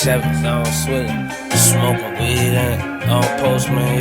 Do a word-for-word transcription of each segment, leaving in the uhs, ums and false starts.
seven, I don't switch it. Smoking weed and I don't post, man, yo.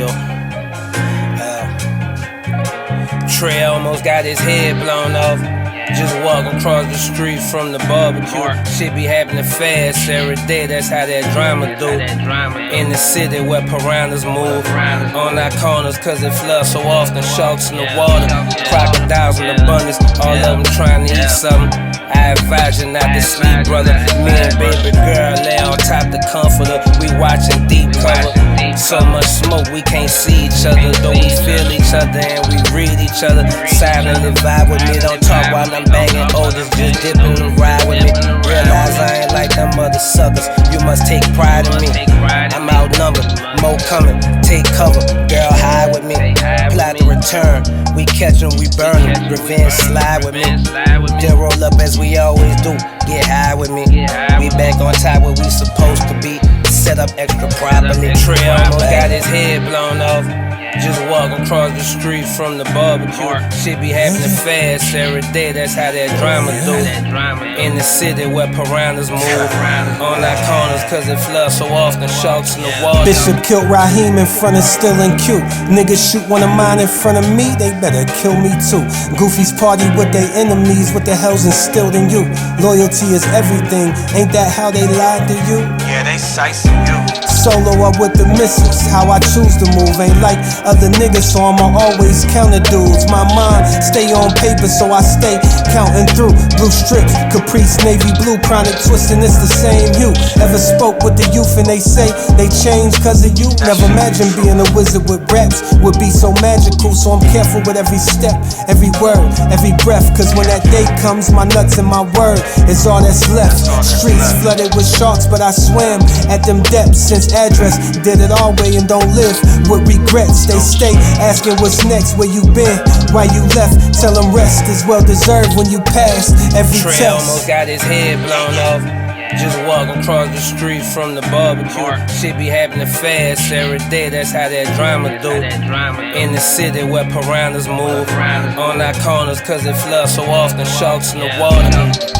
Uh, Trey almost got his head blown off. Just walking across the street from the barbecue. Shit be happening fast every day, that's how that drama do. In the city where piranhas move on our corners, cause it floods so often. Sharks in the water, crocodiles in abundance, all of them trying to eat something. I advise you not to sleep, brother. Me and baby girl lay on top the comforter. We watching deep cover. So much smoke we can't see each other, though we feel each other and we read each other. Silently vibe with me, don't talk while I'm banging oldest, just dipping and ride with me. Realize I ain't like them other suckers. You must take pride in me. I'm outnumbered, more coming, take cover. Girl, hide with me, plot to return. We catch 'em, we burn 'em. Revenge slide with me. Then roll up as we always do. Get high with me. We back on top where we supposed to be. Set up extra properly. Trey almost got his head blown off. Just walking across the street from the barbecue. Shit be happening fast every day, that's how that drama do. In the city where piranhas move on our corners, cause it floods so often. Sharks in the water. Bishop killed Raheem in front of Still and Q. Niggas shoot one of mine in front of me, they better kill me too. Goofies party with their enemies, what the hell's instilled in you? Loyalty is everything, ain't that how they lied to you? Yeah, they sicing you. Solo up with the missus, how I choose to move. Ain't like other niggas, so I'ma always counter dudes. My mind stay on paper, so I stay counting through. Blue strips, Caprice, navy blue, chronic twisting, it's the same hue. Ever spoke with the youth and they say they changed cause of you? Never imagined being a wizard with raps would be so magical, so I'm careful with every step, every word, every breath. Cause when that day comes, my nuts and my word is all that's left. Streets flooded with sharks, but I swam at them depths. Since address, did it all way and don't live with regrets. They stay asking what's next, where you been, why you left. Tell them rest is well deserved when you pass every Trey test. almost got his head blown off. Just walking across the street from the barbecue. Shit be happening fast every day, that's how that drama do. In the city where piranhas move on our corners, cause it floods so often. Sharks in the water.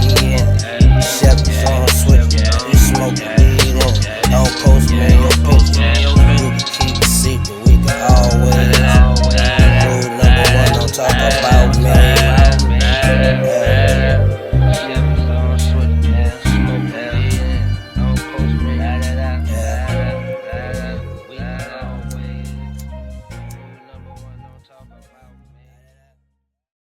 Yeah, Chevy on switch, you smoking weed and don't post me in your picture.